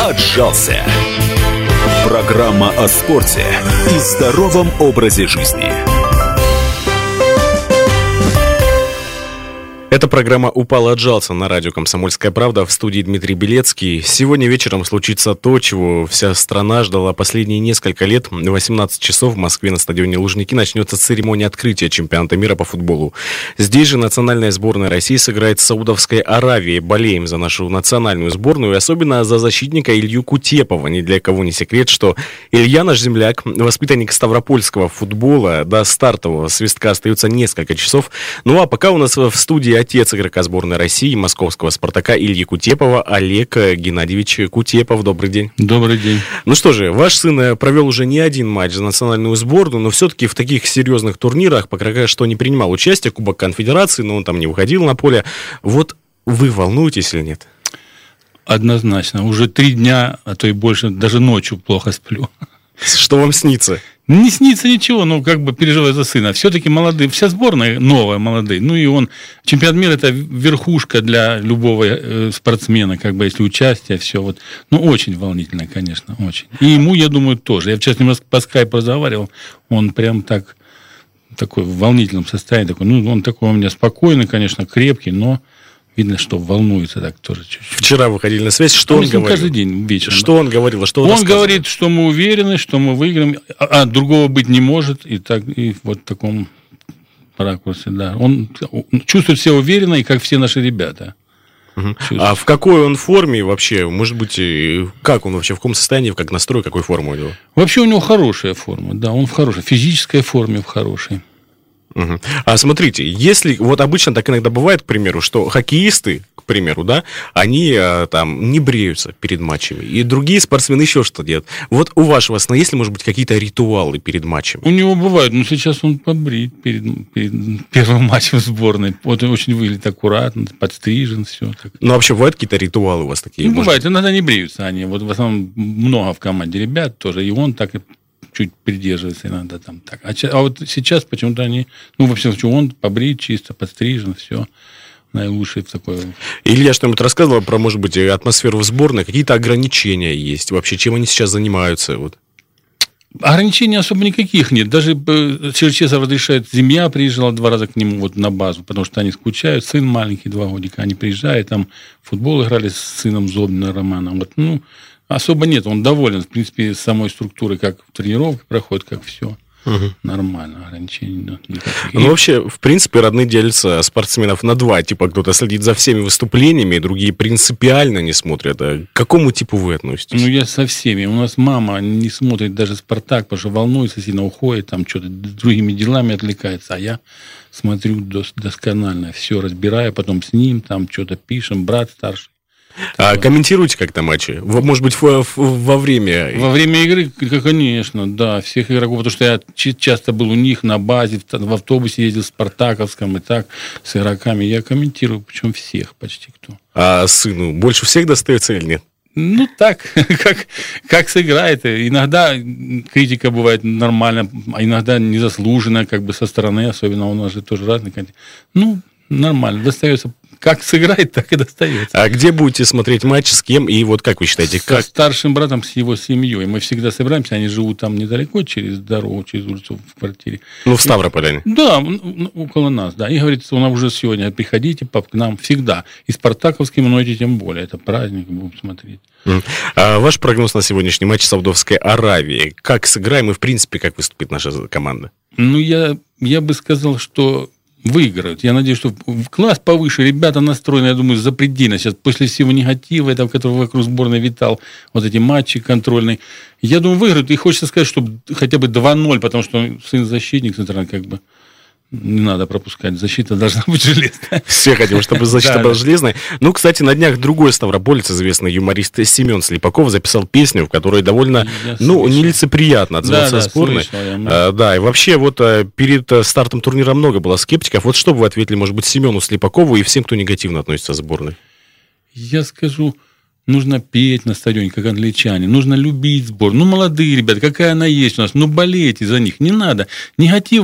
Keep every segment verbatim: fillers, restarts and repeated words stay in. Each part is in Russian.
отжался. Программа о спорте и здоровом образе жизни. Эта программа «Упал, отжался» на радио «Комсомольская правда», в студии Дмитрий Белецкий. Сегодня вечером случится то, чего вся страна ждала последние несколько лет. В восемнадцать часов в Москве на стадионе Лужники начнется церемония открытия чемпионата мира по футболу. Здесь же национальная сборная России сыграет с Саудовской Аравией. Болеем за нашу национальную сборную и особенно за защитника Илью Кутепова. Ни для кого не секрет, что Илья наш земляк, воспитанник ставропольского футбола. До стартового свистка остается несколько часов. Ну а пока у нас в студии отец игрока сборной России, московского «Спартака» Ильи Кутепова, Олег Геннадьевич Кутепов. Добрый день. Добрый день. Ну что же, ваш сын провел уже не один матч за национальную сборную, но все-таки в таких серьезных турнирах, пока что не принимал участие, Кубок Конфедерации, но он там не выходил на поле. Вот вы волнуетесь или нет? Однозначно. Уже три дня, а то и больше, даже ночью плохо сплю. Что вам снится? Не снится ничего, ну, как бы переживаю за сына. Все-таки молодые, вся сборная новая, молодые. Ну, и он, чемпионат мира – это верхушка для любого э, спортсмена, как бы, если участие, все вот. Ну, очень волнительно, конечно, очень. И ему, я думаю, тоже. Я вчера немножко по скайпу разговаривал, он прям так, такой в волнительном состоянии, такой, ну, он такой у меня спокойный, конечно, крепкий, но видно, что волнуется так тоже чуть-чуть. Вчера выходили на связь, что а он говорил? Каждый день вечером. Что он говорил? Что он он говорит, что мы уверены, что мы выиграем, а другого быть не может, и так и вот в таком ракурсе, да. Он чувствует себя уверенно, и как все наши ребята. Угу. А в какой он форме вообще? Может быть, как он вообще, в каком состоянии, как настрой, какой форма у него? Вообще у него хорошая форма, да, он в хорошей, физической форме, в хорошей. Угу. А смотрите, если вот обычно так иногда бывает, к примеру, что хоккеисты, к примеру, да, они а, там не бреются перед матчами, и другие спортсмены еще что делают. Вот у вашего сына есть ли, может быть, какие-то ритуалы перед матчем? У него бывает, но сейчас он побрит перед, перед первым матчем сборной. Вот он очень выглядит аккуратно, подстрижен, все. Так. Ну, вообще, бывают какие-то ритуалы у вас такие? Ну, бывает, иногда не бреются они. Вот в основном много в команде ребят тоже, и он так и чуть придерживается иногда там так. А, а вот сейчас почему-то они, ну, во всяком случае, он побрит чисто, подстрижен, все. Наилучший в такой... Илья что-нибудь рассказывал про, может быть, атмосферу в сборной? Какие-то ограничения есть вообще? Чем они сейчас занимаются? Вот. Ограничений особо никаких нет. Даже Черчесов разрешает, семья приезжала два раза к нему вот на базу, потому что они скучают. Сын маленький, два годика, они приезжают, там в футбол играли с сыном Зобниным Романом. Вот, ну, особо нет, он доволен, в принципе, самой структурой, как тренировка проходит, как все. Угу. Нормально, ограничений никаких. Ну, вообще, в принципе, родные делятся спортсменов на два. Типа, кто-то следит за всеми выступлениями, другие принципиально не смотрят. А к какому типу вы относитесь? Ну, я со всеми. У нас мама не смотрит даже «Спартак», потому что волнуется, сильно уходит, там что-то другими делами отвлекается. А я смотрю досконально, все разбираю, потом с ним там что-то пишем, брат старший. А комментируете как-то матчи? Может быть, во время... Во время игры, конечно, да, всех игроков, потому что я часто был у них на базе, в автобусе ездил в Спартаковском и так, с игроками. Я комментирую, причем всех почти кто. А сыну больше всех достается или нет? Ну, так, как, как сыграет. Иногда критика бывает нормальная, а иногда незаслуженная, как бы со стороны, особенно у нас же тоже разные. Ну, нормально, достается. Как сыграет, так и достается. А где будете смотреть матч, с кем? И вот как вы считаете? С как... старшим братом, с его семьей. Мы всегда собираемся, они живут там недалеко, через дорогу, через улицу в квартире. Ну, в Ставрополе? Да, около нас, да. И говорит, у нас уже сегодня, приходите пап, к нам всегда. И спартаковским, но эти тем более. Это праздник, будем смотреть. А ваш прогноз на сегодняшний матч Саудовской Аравии? Как сыграем и, в принципе, как выступит наша команда? Ну, я, я бы сказал, что выиграют. Я надеюсь, что класс повыше, ребята настроены, я думаю, запредельно. Сейчас после всего негатива, этого, который вокруг сборной витал, вот эти матчи контрольные, я думаю, выиграют. И хочется сказать, что хотя бы два ноль, потому что сын защитник, центральный, как бы не надо пропускать. Защита должна быть железная. Все хотим, чтобы защита была железная. Ну, кстати, на днях другой ставрополец, известный юморист Семен Слепаков, записал песню, в которой довольно, ну, нелицеприятно отзывался о сборной. Да, и вообще вот перед стартом турнира много было скептиков. Вот что бы вы ответили, может быть, Семену Слепакову и всем, кто негативно относится к сборной? Я скажу... Нужно петь на стадионе, как англичане. Нужно любить сборную. Ну, молодые ребята, какая она есть у нас. Ну, болейте за них. Не надо. Негатив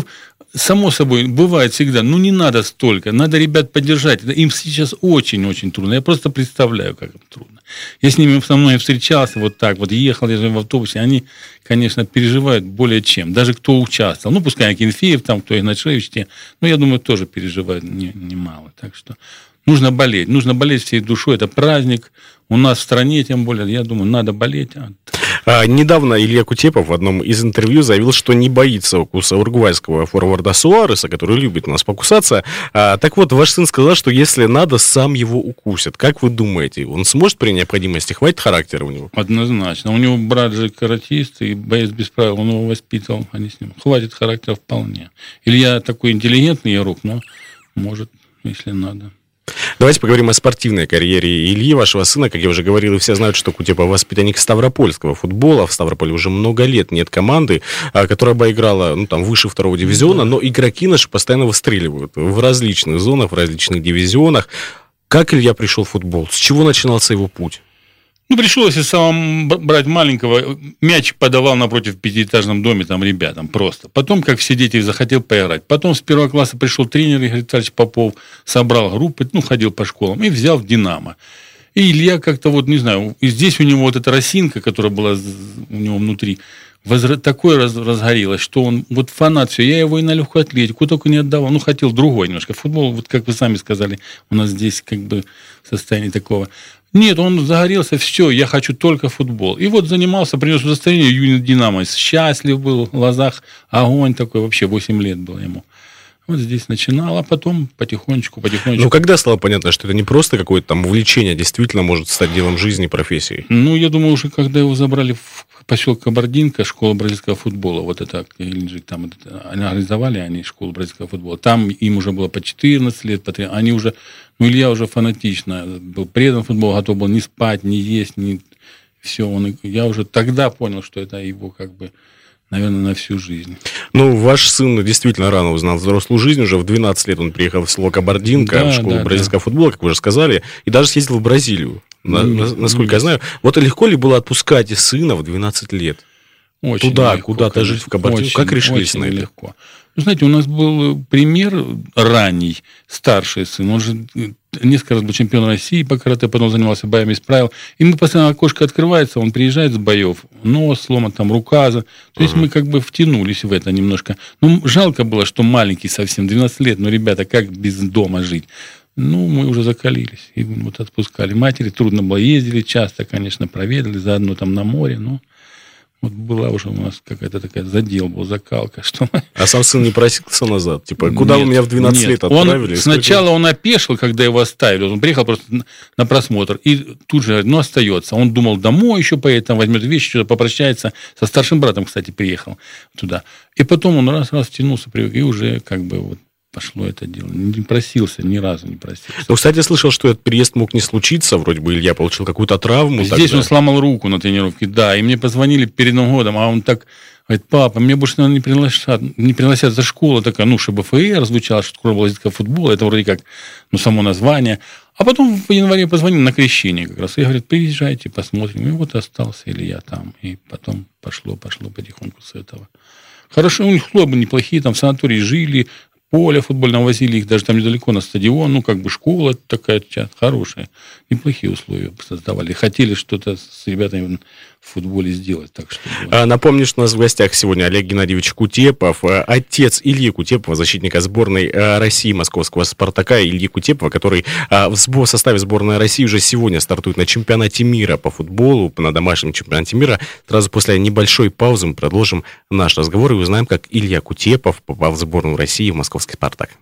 само собой, бывает всегда, ну, не надо столько, надо ребят поддержать. Им сейчас очень-очень трудно. Я просто представляю, как им трудно. Я с ними со мной встречался вот так, вот ехал я в автобусе, они, конечно, переживают более чем. Даже кто участвовал. Ну, пускай Акинфеев, там, кто Игнатьевич, те, но я думаю, тоже переживают немало. Так что нужно болеть. Нужно болеть всей душой. Это праздник. У нас в стране, тем более, я думаю, надо болеть. А, недавно Илья Кутепов в одном из интервью заявил, что не боится укуса уругвайского форварда Суареса, который любит у нас покусаться. А, так вот, ваш сын сказал, что если надо, сам его укусит. Как вы думаете, он сможет при необходимости? Хватит характера у него? Однозначно. У него брат же каратист и боец без правил, он его воспитывал, они с ним. Хватит характера вполне. Илья такой интеллигентный игрок, но может, если надо. Давайте поговорим о спортивной карьере Ильи, вашего сына. Как я уже говорил, и все знают, что Кутепов воспитанник ставропольского футбола. В Ставрополе уже много лет нет команды, которая бы играла, ну, там, выше второго дивизиона, но игроки наши постоянно выстреливают в различных зонах, в различных дивизионах. Как Илья пришел в футбол? С чего начинался его путь? Ну, пришлось и сам брать маленького. Мяч подавал напротив в пятиэтажном доме там ребятам просто. Потом, как все дети, захотел поиграть. Потом с первого класса пришел тренер Игорь Витальевич Попов, собрал группы, ну, ходил по школам и взял в «Динамо». И Илья как-то вот, не знаю, и здесь у него вот эта росинка, которая была у него внутри, возра... такое раз... разгорелось, что он вот фанат все. Я его и на легкую атлетику только не отдавал. Ну, хотел другой немножко. Футбол, вот как вы сами сказали, у нас здесь как бы состояние такого. Нет, он загорелся, все, я хочу только футбол. И вот занимался, принес удостоверение юный «Динамо». Счастлив был, в глазах огонь такой, вообще восемь лет было ему. Вот здесь начинал, а потом потихонечку, потихонечку. Ну, когда стало понятно, что это не просто какое-то там увлечение, а действительно может стать делом жизни, профессией? Ну, я думаю, уже когда его забрали в поселок Кабардинка, школа бразильского футбола, вот это, там это, они организовали они школу бразильского футбола. Там им уже было по четырнадцать лет, по тринадцать. Они уже, ну, Илья уже фанатично был предан футболу, готов был не спать, не есть, не все. Он, я уже тогда понял, что это его как бы, наверное, на всю жизнь. Ну, ваш сын действительно рано узнал взрослую жизнь. Уже в двенадцать лет он приехал в село Кабардинка, да, в школу да, бразильского да. футбола, как вы уже сказали, и даже съездил в Бразилию. На, mm-hmm. Насколько mm-hmm. я знаю. Вот легко ли было отпускать сына в двенадцать лет? Очень туда, легко, куда-то конечно. жить в Кабардинку? Очень, как решились очень на это? Легко. Ну, знаете, у нас был пример ранний, старший сын. Он же несколько раз был чемпион России по карате, потом занимался боями без правил. И мы постоянно окошко открывается, он приезжает с боев. Нос сломан, там рука. То есть, uh-huh. мы как бы втянулись в это немножко. Ну, жалко было, что маленький совсем, двенадцать лет. Но, ребята, как без дома жить? Ну, мы уже закалились. И вот отпускали. Матери трудно было. Ездили часто, конечно, проведали. Заодно там на море. Но вот была уже у нас какая-то такая задел был, закалка. Что... А сам сын не просился назад? Типа, куда нет, вы меня в двенадцать нет. лет отправили? Он, сначала он опешил, когда его оставили. Он приехал просто на просмотр. И тут же, ну, остается. Он думал, домой еще поедет, там возьмет вещи, что-то попрощается. Со старшим братом, кстати, приехал туда. И потом он раз-раз втянулся, привык. И уже как бы вот пошло это дело. Не просился, ни разу не просился. Ну, кстати, я слышал, что этот переезд мог не случиться. Вроде бы Илья получил какую-то травму. Здесь тогда. Он сломал руку на тренировке, да. И мне позвонили перед Новым годом, а он так говорит, папа, мне больше, наверное, не пригласят, не пригласят за школу. Такая, ну, ШБФР звучала, что школа бразильского футбола. Это вроде как, ну, само название. А потом в январе позвонили на крещение как раз. И говорят, приезжайте, посмотрим. И вот остался Илья там. И потом пошло, пошло потихоньку с этого. Хорошо, у них хлопы неплохие, там в санатории жили, поле футбольное возили, их даже там недалеко на стадион, ну, как бы школа такая хорошая. Неплохие условия создавали. Хотели что-то с ребятами в футболе сделать. Так что... а, напомню, что у нас в гостях сегодня Олег Геннадьевич Кутепов, отец Ильи Кутепова, защитника сборной России московского «Спартака», Ильи Кутепова, который в составе сборной России уже сегодня стартует на чемпионате мира по футболу, на домашнем чемпионате мира. Сразу после небольшой паузы мы продолжим наш разговор и узнаем, как Илья Кутепов попал в сборную России в московский «Спартак».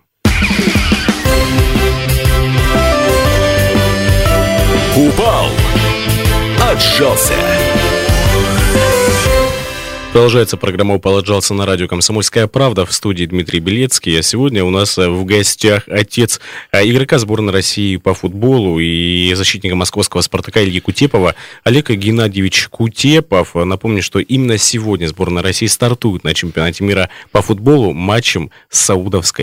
Упал, отжался. Продолжается программа «Упал, отжался» на радио «Комсомольская правда». В студии Дмитрий Белецкий. А сегодня у нас в гостях отец игрока сборной России по футболу и защитника московского «Спартака» Ильи Кутепова Олег Геннадьевич Кутепов. Напомню, что именно сегодня сборная России стартует на чемпионате мира по футболу матчем с Саудовской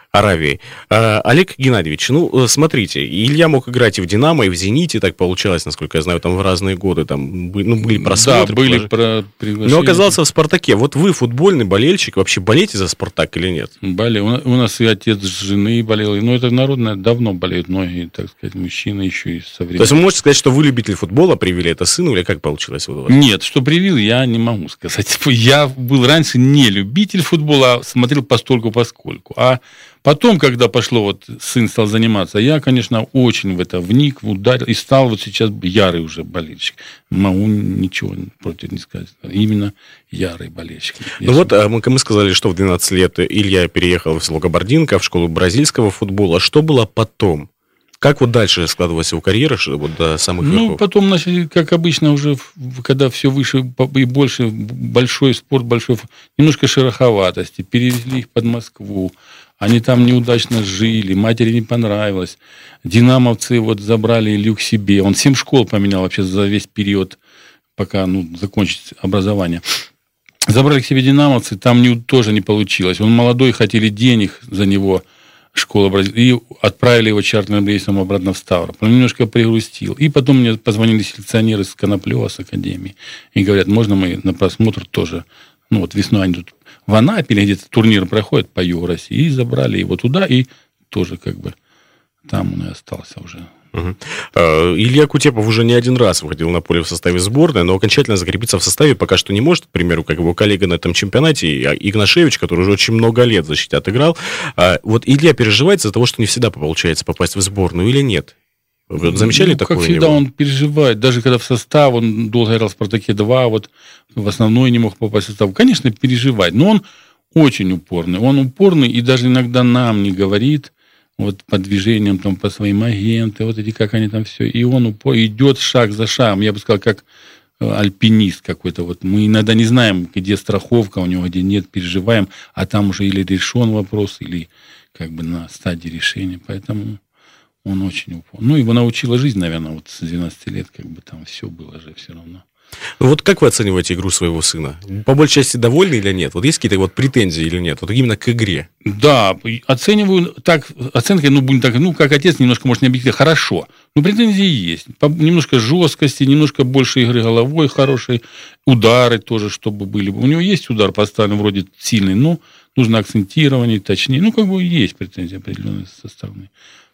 Аравии. А, Олег Геннадьевич, ну, смотрите, Илья мог играть и в «Динамо», и в «Зените», так получалось, насколько я знаю, там в разные годы, там ну, были просмотры. Да, были про приглашения. Но оказался в «Спартаке». Вот вы футбольный болельщик, вообще болеете за «Спартак» или нет? Болею. У нас и отец жены болел, но это народное давно болеют многие, так сказать, мужчины еще и со временем. То есть вы можете сказать, что вы любитель футбола, привели это сыну, или как получилось вот у вас? Нет, что привил, я не могу сказать. Я был раньше не любитель футбола, а смотрел постольку-поскольку. А потом, когда пошло, вот сын стал заниматься, я, конечно, очень в это вник, ударил, и стал вот сейчас ярый уже болельщик. Могу ничего против не сказать. Именно ярый болельщик. Ну вот мы, мы сказали, что в двенадцать лет Илья переехал в село Кабардинка, в школу бразильского футбола. Что было потом? Как вот дальше складывалась его карьера вот до самых верхов? Ну, потом начали, как обычно, уже, когда все выше и больше, большой спорт, большой, немножко шероховатости, перевезли их под Москву. Они там неудачно жили, матери не понравилось. Динамовцы вот забрали Илью к себе. Он семь школ поменял вообще за весь период, пока ну, закончить образование. Забрали к себе динамовцы, там не, тоже не получилось. Он молодой, хотели денег за него, школа, и отправили его чартерным рейсом обратно в Ставрополь. Он немножко пригрустил. И потом мне позвонили селекционеры с Коноплева, с академии, и говорят, можно мы на просмотр тоже, ну вот весной они тут в Анапе или где-то турнир проходит по югу России, и забрали его туда, и тоже как бы там он и остался уже. Угу. Илья Кутепов уже не один раз выходил на поле в составе сборной, но окончательно закрепиться в составе пока что не может. К примеру, как его коллега на этом чемпионате Игнашевич, который уже очень много лет в защите отыграл. Вот Илья переживает из-за того, что не всегда получается попасть в сборную или нет? Вы замечали ну, такое? Как всегда, он переживает. Даже когда в состав, он долго играл в «Спартаке-два», вот в основной не мог попасть в состав. Конечно, переживает, но он очень упорный. Он упорный и даже иногда нам не говорит, вот по движениям, там, по своим агентам, вот эти, как они там все. И он упор, идет шаг за шагом. Я бы сказал, как альпинист какой-то. Вот мы иногда не знаем, где страховка у него, где нет, переживаем, а там уже или решен вопрос, или как бы на стадии решения. Поэтому он очень упорный. Ну, его научила жизнь, наверное, вот с двенадцати лет, как бы там все было же все равно. Ну, вот как вы оцениваете игру своего сына? По большей части довольны или нет? Вот есть какие-то вот претензии или нет? Вот именно к игре. Да, оцениваю так, оценка, ну, будем так, ну, как отец, немножко, может, не объективно, хорошо. Но претензии есть. Немножко жесткости, немножко больше игры головой хорошей, удары тоже, чтобы были. У него есть удар поставлен вроде сильный, но нужно акцентирование, точнее. Ну, как бы есть претензии определенные со стороны.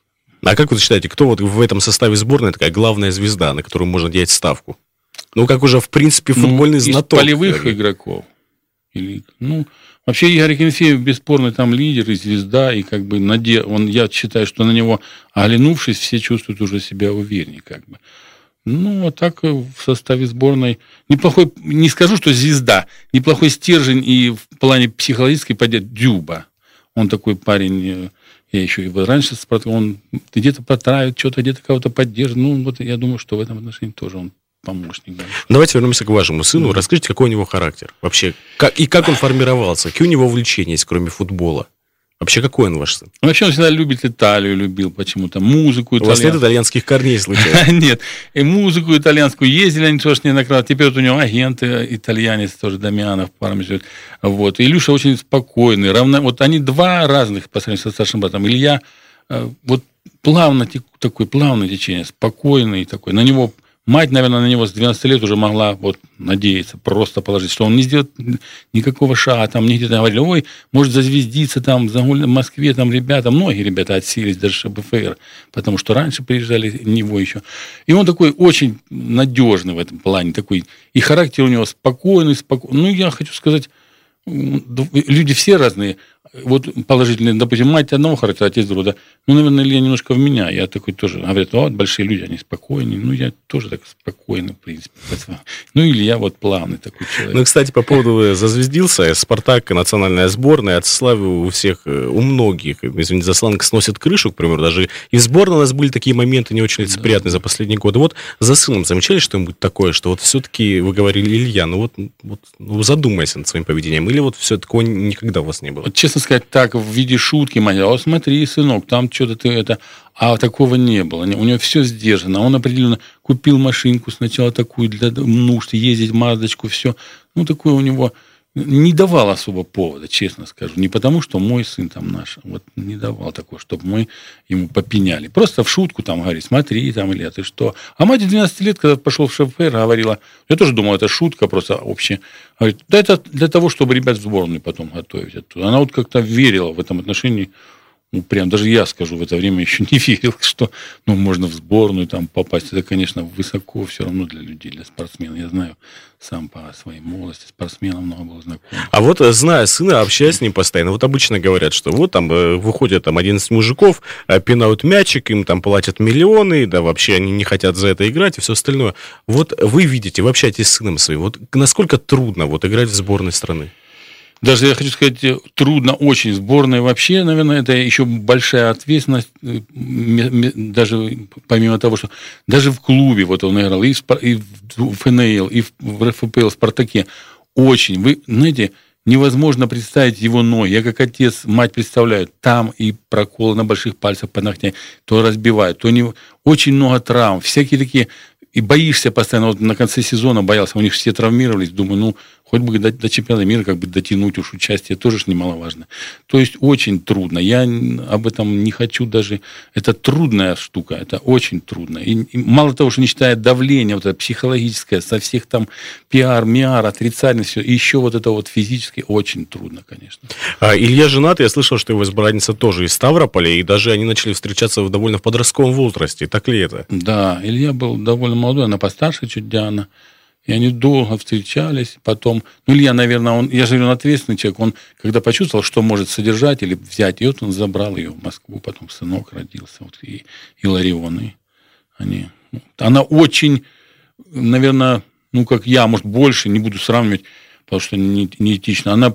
А как вы считаете, кто вот в этом составе сборной такая главная звезда, на которую можно делать ставку? Ну, как уже, в принципе, футбольный ну, знаток. Из полевых Игорь. игроков. Или, ну, вообще, Игорь Акинфеев бесспорный там лидер и звезда, и как бы, наде... он, я считаю, что на него, оглянувшись, все чувствуют уже себя увереннее, как бы. Ну, а так в составе сборной неплохой, не скажу, что звезда, неплохой стержень и в плане психологической поддержки Дзюба. Он такой парень, я еще его раньше спрашивал, он где-то потравит, что-то где-то кого-то поддержит. Ну, вот я думаю, что в этом отношении тоже он помощник. Да. Давайте вернемся к вашему сыну. Mm-hmm. Расскажите, какой у него характер вообще, как, и как он формировался, какие у него увлечения есть, кроме футбола? Вообще, какой он ваш сын? Вообще, он всегда любит Италию, любил почему-то, музыку итальянскую. У вас нет итальянских корней, случайно? Нет, и музыку итальянскую ездили они тоже неоднократно. Теперь вот у него агент итальянец тоже, Дамианов, парами живет. Вот. Илюша очень спокойный. Равно... Вот они два разных по сравнению со старшим братом. Илья вот плавно, такой плавное течение, спокойный такой. На него... Мать, наверное, на него с двенадцати лет уже могла вот надеяться, просто положить, что он не сделает никакого шага, там, не где-то говорили, ой, может зазвездиться там, в Москве, там, ребята, многие ребята отселись, даже ШБФР, потому что раньше приезжали него еще. И он такой очень надежный в этом плане, такой, и характер у него спокойный, спокойный. Ну, я хочу сказать, люди все разные. Вот положительные, допустим, мать одного характера, отец другого, да. Ну, наверное, Илья немножко в меня. Я такой тоже, говорят, вот, большие люди, они спокойные. Ну, я тоже так спокойный, в принципе. Ну, Илья вот плавный такой человек. Ну, кстати, по поводу зазвездился, Спартак, национальная сборная, от славы у всех, у многих, извините за сленг, сносит крышу, к примеру, даже и в сборной у нас были такие моменты не очень лицеприятные да. за последние годы. Вот за сыном замечали что-нибудь такое, что вот все-таки вы говорили, Илья, ну вот, вот ну, задумайся над своим поведением, или вот все такого никогда у вас не было? Вот, честно сказать, так, в виде шутки, мать, о, смотри, сынок, там что-то ты это... А такого не было. У него все сдержано. Он определенно купил машинку сначала такую для нужд, ездить в Маздочку, все. Ну, такое у него... не давал особо повода, честно скажу. Не потому, что мой сын там наш, вот не давал такого, чтобы мы ему попеняли. Просто в шутку там говорит, смотри, там, Илья, ты что? А мать двенадцати лет, когда пошел в ШФР, говорила, я тоже думал, это шутка просто общая. Говорит, да это для того, чтобы ребят в сборную потом готовить оттуда. Она вот как-то верила в этом отношении. Ну, прям даже я скажу, в это время еще не верил, что ну, можно в сборную там попасть. Это, конечно, высоко все равно для людей, для спортсменов. Я знаю сам по своей молодости, спортсменом много было знаком. А вот, зная сына, общаясь с ним постоянно, вот обычно говорят, что вот там выходят там одиннадцать мужиков, пинают мячик, им там платят миллионы, да вообще они не хотят за это играть и все остальное. Вот вы видите, вы общаетесь с сыном своим, вот насколько трудно вот играть в сборной страны? Даже, я хочу сказать, трудно очень. Сборная вообще, наверное, это еще большая ответственность. Даже помимо того, что даже в клубе, вот он играл, и в эф эн эл, и в эр эф пэ эл, в «Спартаке». Очень. Вы, знаете, невозможно представить его ноги. Я как отец, мать представляю, там и проколы на больших пальцах по ногтям, то разбивают, то не... Очень много травм, всякие такие... И боишься постоянно, вот на конце сезона боялся, у них все травмировались, думаю, ну, хоть бы до, до чемпионата мира как бы дотянуть уж участие, тоже ж немаловажно. То есть, очень трудно. Я об этом не хочу даже... Это трудная штука, это очень трудно. И, и мало того, что не считая давления, вот это психологическое, со всех там пиар, миар, отрицательность, все, и еще вот это вот физически очень трудно, конечно. А Илья женат, я слышал, что его избранница тоже из Ставрополя, и даже они начали встречаться в довольно в подростковом возрасте. Так ли это? Да, Илья был довольно молодой, она постарше чуть Диана. И они долго встречались, потом... Ну, Илья, наверное, он... Я же говорю, он ответственный человек. Он, когда почувствовал, что может содержать или взять, и вот он забрал ее в Москву. Потом сынок родился. Вот, и Иларион. И они... Она очень, наверное, ну, как я, может, больше, не буду сравнивать, потому что не, неэтично. Она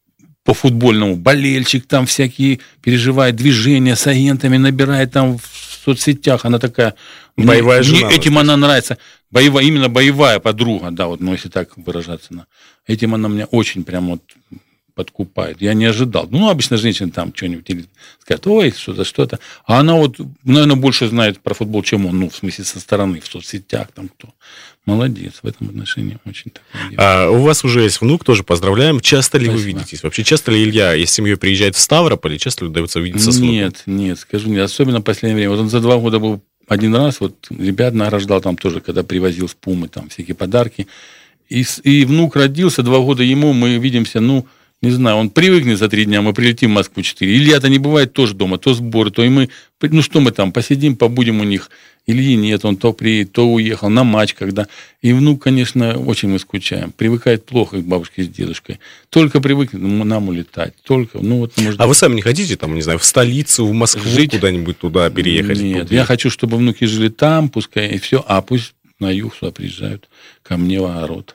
по футбольному болельщик, там всякие переживает движения с агентами, набирает там в соцсетях. Она такая... Боевая мне, жена. Мне этим она нравится. Боевая, именно боевая подруга, да, вот, ну, если так выражаться. Этим она меня очень прям вот подкупает. Я не ожидал. Ну, обычно женщины там что-нибудь или скажут, ой, что-то, что-то. А она вот, наверное, больше знает про футбол, чем он, ну, в смысле, со стороны, в соцсетях, там кто. Молодец в этом отношении, очень такой. А у вас уже есть внук, тоже поздравляем. Часто ли Спасибо. Вы видитесь? Вообще, часто ли Илья из семьи приезжает в Ставрополь, и часто ли удается видеться с внуком? Нет, нет, скажу, нет, особенно в последнее время. Вот он за два года был один раз, вот ребят награждал там тоже, когда привозил с Пумы там всякие подарки. И, и внук родился, два года ему, мы видимся, ну, не знаю, он привыкнет за три дня, мы прилетим в Москву четыре. Илья-то не бывает тоже дома, то сборы, то и мы, ну что мы там, посидим, побудем у них. Ильи нет, он то приедет, то уехал на матч, когда... И внук, конечно, очень мы скучаем. Привыкает плохо к бабушке с дедушкой. Только привыкнет нам улетать. Только, ну вот... Может... А вы сами не хотите, там, не знаю, в столицу, в Москву, жить? Куда-нибудь туда переехать? Нет, туда? Я хочу, чтобы внуки жили там, пускай и все, а пусть на юг сюда приезжают, ко мне в огород.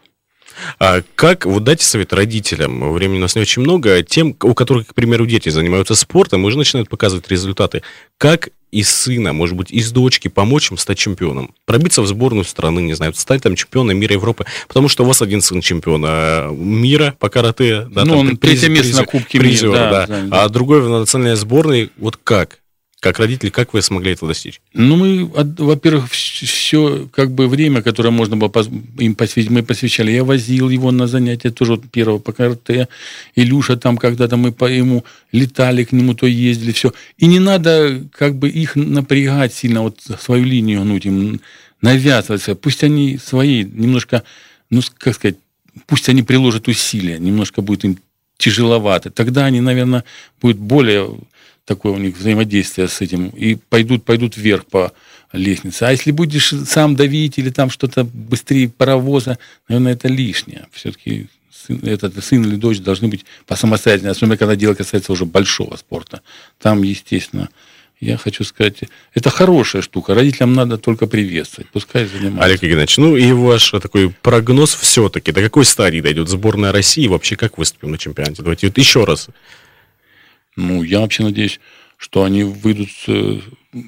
А как, вот дайте совет родителям, времени у нас не очень много, тем, у которых, к примеру, дети занимаются спортом и уже начинают показывать результаты, как из сына, может быть, из дочки помочь им стать чемпионом, пробиться в сборную страны, не знаю, стать там чемпионом мира, Европы, потому что у вас один сын чемпиона мира по карате, да, ну, там, он третье место на Кубке призер, мира, да, да, да. А другой в национальной сборной, вот как? Как родители, как вы смогли это достичь? Ну, мы, во-первых, все как бы время, которое можно было им посвятить, мы посвящали. Я возил его на занятия тоже вот первого по карате. Илюша там когда-то мы по ему летали к нему, то ездили, все. И не надо как бы их напрягать сильно, вот свою линию гнуть, им навязываться. Пусть они свои немножко, ну, как сказать, пусть они приложат усилия, немножко будет им тяжеловато. Тогда они, наверное, будут более... такое у них взаимодействие с этим, и пойдут, пойдут вверх по лестнице. А если будешь сам давить или там что-то быстрее паровоза, наверное, это лишнее. Все-таки сын, этот, сын или дочь должны быть по самостоятельности, особенно когда дело касается уже большого спорта. Там, естественно, я хочу сказать, это хорошая штука. Родителям надо только приветствовать. Пускай занимаются. Олег Игнатьевич, ну и ваш такой прогноз все-таки, до какой стадии дойдет сборная России, вообще как выступим на чемпионате? Давайте вот еще раз. Ну, я вообще надеюсь, что они выйдут с, с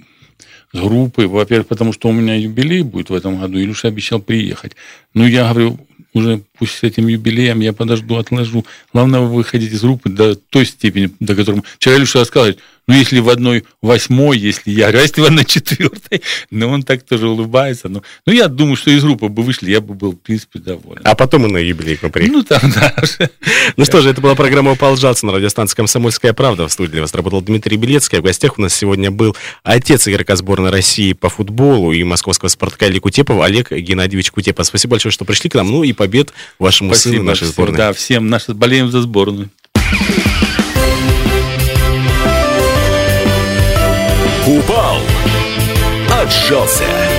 группы. Во-первых, потому что у меня юбилей будет в этом году. Илюша обещал приехать. Ну, я говорю, уже пусть с этим юбилеем я подожду, отложу. Главное, выходить из группы до той степени, до которой... Вчера Илюша рассказывает, Ну, если в одной восьмой, если я, а если в одной четвертой, ну, он так тоже улыбается. Ну, ну, я думаю, что из группы бы вышли, я бы был, в принципе, доволен. А потом и на юбилей к вам приехали. Ну, там, да. Ну что же, это была программа «Упал Джадсон» на радиостанции «Комсомольская правда». В студии для вас работал Дмитрий Белецкий. А в гостях у нас сегодня был отец игрока сборной России по футболу и московского «Спартака» Ильи Кутепова, Олег Геннадьевич Кутепов. Спасибо большое, что пришли к нам. Ну и побед вашему Спасибо, сыну, нашей сборной. Да, всем наши болеем за сборную. Упал, отжался.